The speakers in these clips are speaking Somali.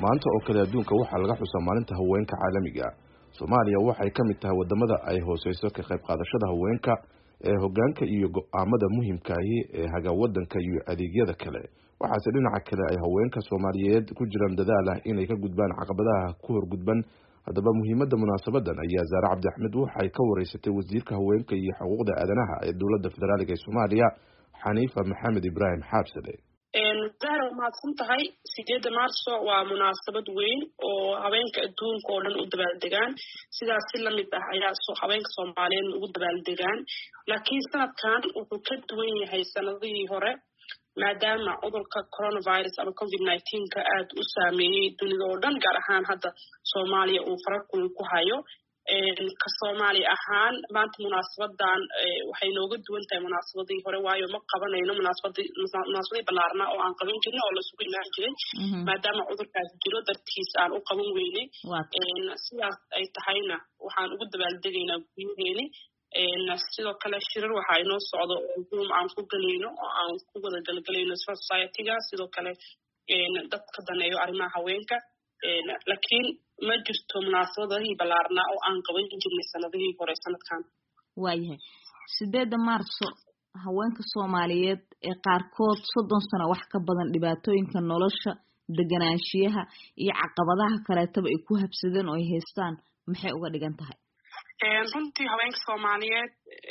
maanta oo kale adduunka waxaa laga xusaa maalinta haweenka caalamiga. Soomaaliya waxay ka mid tahay wadamada ay hooseyso ka qayb qaadashada haweenka ee hoggaanka iyo go'aamada muhiimka ah ee haga wadanka iyo adeegyada kale. waxaase dhinaca kale ay haweenka Soomaaliyeed ku jiraan dadaal ah inay ka gudbaan caqabadaha ku horgudban. haddaba muhiimadda munaasabadan ayaa Zaara Cabdi Axmed waxay ka wareysatay wasiirka haweenka iyo xuquuqda aadanaha ee dowladda federaalka ee Soomaaliya Xaniifa Maxamed Ibrahim Xaabsade. Zahra mahadsan tahay 8 Maarso waa munaasabad weyn oo haweenka adduunka oo dhan u dabaaldegaan sidaas si la mid ah ayaa haweenka Soomaaliyeed ugu dabaaldegaan laakiin sanadkan wuxuu ka duwan yahay sanadihii hore maadaama cudurka coronavirus ama COVID-19 ka aad u saameeyay dunida oo dhan gaar ahaan hadda Soomaaliya uu farakul ku hayo ka Soomaali ahaan maanta munaasabadan waxay nooga duwan tahay munaasabadii hore waayo ma qabanayno munaasabadii balaarna oo aan qaban jirin oo la sugu imaan jiray maadaama cudurkaas jiro dartiis aan u qaban weynay sidaas ay tahayna waxaan ugu dabaaldegaynaa gudaheeni sidoo kale shirar waxaa inoo socdo Zoom aan ku galayno oo aan ku wada galgalayno society-ga sidoo kale dadka daneeyo arrimaha haweenka laakiin ma jirto munaasabadihii balaarna oo aan qaban jirnay sanadihii hore sanadkan. waayahay 8 Maarso haweenka Soomaaliyeed ee qaarkood 30 sano wax ka badan dhibaatooyinka nolosha deganaanshiyaha iyo caqabadaha kaleetaba ay ku habsadeen oo ay haystaan maxay uga dhigan tahay? runtii haweenka Soomaaliyeed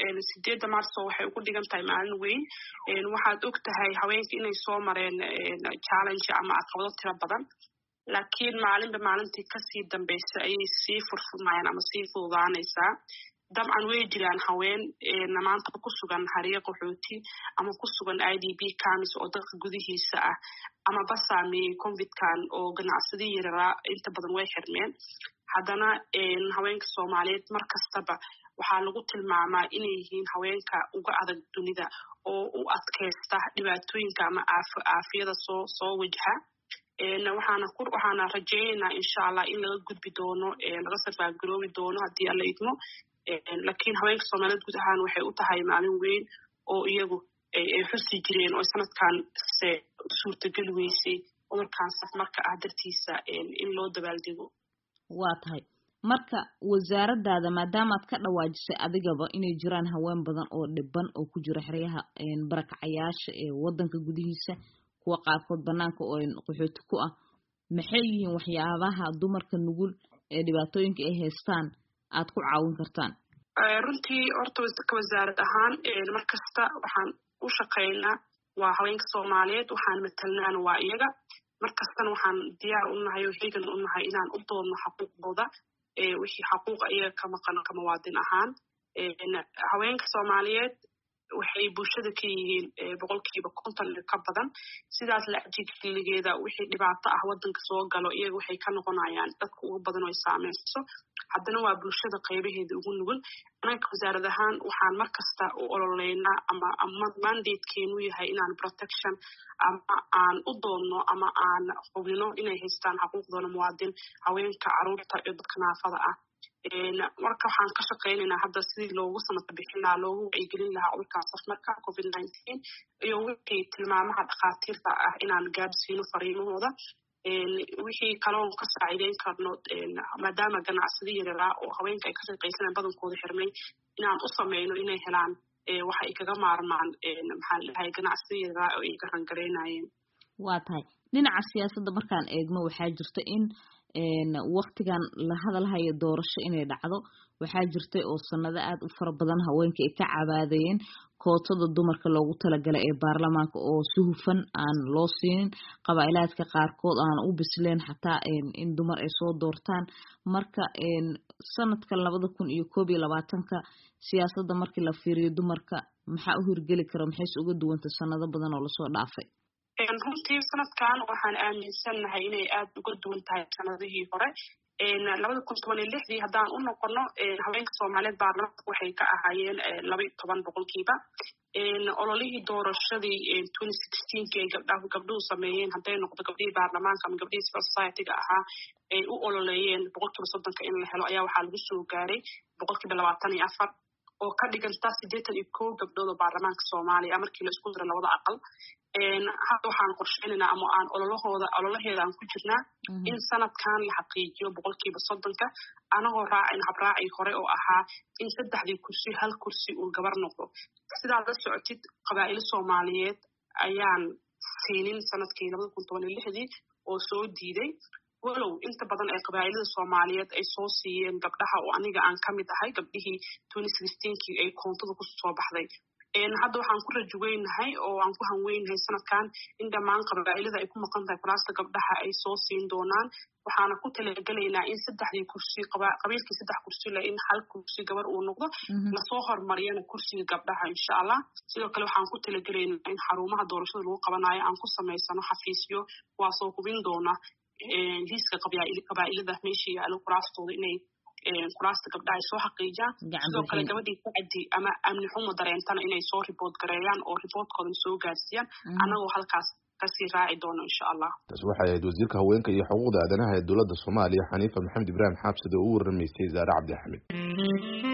8 Maarso waxay ugu dhigan tahay maalin weyn waxaad og tahay haweenka inay soo mareen challenge ama caqabado tiro badan laakiin maalinba maalintii kasii dambeysay ayay sii furfurmayaan ama sii fududaanaysaa dabcan way jiraan haween maanta ku sugan xariiq qaxooti ama ku sugan IDP camps oo dadka gudihiisa ah ama basaameeyay COVID-kan oo ganacsadii yaraa inta badan way xirmeen haddana haweenka Soomaaliyeed markastaba waxaa lagu tilmaamaa inay yihiin haweenka uga adag dunida oo u adkaysta dhibaatooyinka ama aafiyada soo wajaha waxaana rajaynaynaa insha Allah in laga gudbi doono laga sarfaagaroobi doono haddii alla idmo laakiin haweenka Soomaaliyeed guud ahaan waxay u tahay maalin weyn oo iyagu ay xusi jireen oo sanadkan suurtagal weysay cudurkan safarka ah dartiisa in loo dabaaldego. waa tahay marka wasaaraddaada maadaama aad ka dhawaajisay adigaba inay jiraan haween badan oo dhiban oo ku jira xeryaha barakacayaasha ee wadanka gudihiisa kuwa qaarkood banaanka oo qaxooti ku ah maxay yihiin waxyaabaha dumarka nugul ee dhibaatooyinka ay haystaan aad ku caawin kartaan? runtii horta wasaarad ahaan markasta waxaan u shaqeynaa waa haweenka Soomaaliyeed waxaan matalnaan waa iyaga markastana waxaan diyaar u nahay oo heegan u nahay inaan u doodno xuquuqdooda wixii xuquuq iyaga ka maqan kama waadin ahaan haweenka Soomaaliyeed waxay bulshada ka yihiin 50% ka badan sidaas la ajigeligeeda wixii dhibaato ah wadanka soo galo iyaga waxay ka noqonayaan dadka ugu badan oo saameyso haddana waa bulshada qaybaheeda ugu nugul anaga wasaarad ahaan waxaan markasta u ololeynaa ama mandate-keenu yahay inaan protection ama aan u doonno ama aan hubino inay haystaan xuquuqdooda muwaadin haweenka carruurta iyo dadka naafada ah marka waxaan ka shaqeynaynaa hadda sidii loogu samata bixin lahaa loogu wacyigelin lahaa cudurkan safarka COVID-19 iyo wixii tilmaamaha dhakhaatiirta ah inaan gaadhsiino fariimahooda wixii kaloon ka saaciideyn karno maadaama ganacsadii yaraa oo haweenka ay ka shaqaysanayaan badankooda xirmay inaan u sameyno inay helaan waxa ay kaga maarmaan maxaa la dhahay ganacsadii yaraa oo ay garangareynayeen. waa tahay dhinaca siyaasadda markaan eegno waxaa jirta in waqtigan la hadalhayo doorasho inay dhacdo waxaa jirtay oo sanado aad u fara badan haweenka ay ka cabaadayeen kootada dumarka loogu talagalay ee baarlamaanka oo si hufan aan loo siinin qabaa'ilaadka qaarkood aan u bisleen xataa in dumar ay soo doortaan marka sanadka 2021 siyaasadda markii la fiiriyo dumarka maxaa u hirgeli kara maxayse uga duwantay sanado badan oo lasoo dhaafay? runtii sanadkan waxaan aaminsanahay inay aad uga duwan tahay sanadihii hore 2016 haddaan u noqono haweenka Soomaaliyeed baarlamaanka waxay ka ahaayeen 12% ololihii doorashadii 2016 ee gabdhuhu sameeyeen hadday noqdo gabdhihii baarlamaanka ama gabdhihii society-ga ahaa ay u ololeeyeen 30% in la helo ayaa waxaa lagu soo gaaray 24%. oo ka dhiganta 81 gabdhood oo baarlamaanka Soomaaliya markii la isku daro labada aqal hadda waxaan qorsheynaynaa ama aan ololaheeda aan ku jirnaa in sanadkan la xaqiijiyo 30% anagoo raacin habraaci hore oo ahaa in 3 kursi hal kursi uu gabar noqdo sidaa la socotid qabaa'il Soomaaliyeed ayaan siinin sanadkii 2016 oo soo diiday walow inta badan ay qabaa'ilada Soomaaliyeed ay soo siiyeen gabdhaha oo aniga aan kamid ahay gabdhihii 2016 ay koontada ku soo baxday hadda waxaan ku rajoweynahay oo aan ku hanweynahay sanadkan in dhammaan qabaa'ilada ay ku maqan tahay kuraasta gabdhaha ay soo siin doonaan waxaana ku talagelaynaa in 3 kursi qabiilkii 3 kursi la in hal kursi gabar uu noqdo la soo hormariyana kursiga gabdhaha insha Allah sidoo kale waxaan ku talagelaynaa in xarumaha doorashada lagu qabanayo aan ku sameysano xafiisyo waasoo hubin doona liiska qabaa'ilada meeshii yaalo kuraastooda inay kuraasta gabdhaha ay soo xaqiijiyaan sidoo kale gabadhii sacdi ama amni xumo dareentana inay soo report gareeyaan oo reportkooda soo gaarsiiyaan anagoo halkaas kasii raaci doono insha Allah taas waxay ahayd wasiirka haweenka iyo xuquuqda aadanaha ee dowladda Soomaaliya Xaniifa Maxamed Ibrahim Xaabsade oo u waramaysay Zaara Cabdi Axmed